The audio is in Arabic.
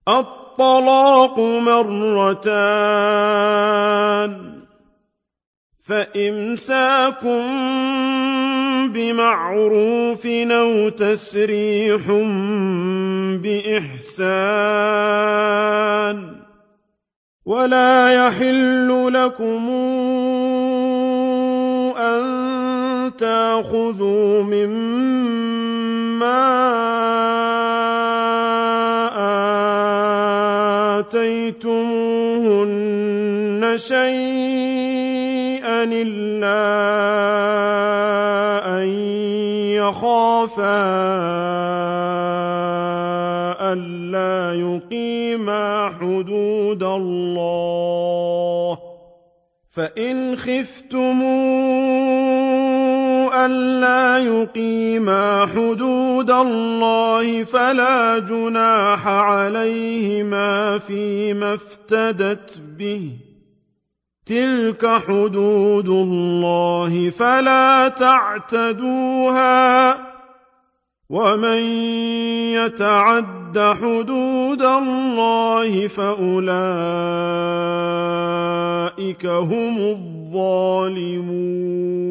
الطلاق مرتان، فإمساك بمعروف أو تسريح بإحسان. ولا يحل لكم أن تأخذوا مما آتيتموهن شيئا إلا أن يخافا ألا يقيما حدود الله، فإن خفتم ألا يقيما حدود الله فلا جناح عليهما فيما افتدت به، تلك حدود الله فلا تعتدوها، ومن يتعد حدود الله فأولئك هم الظالمون.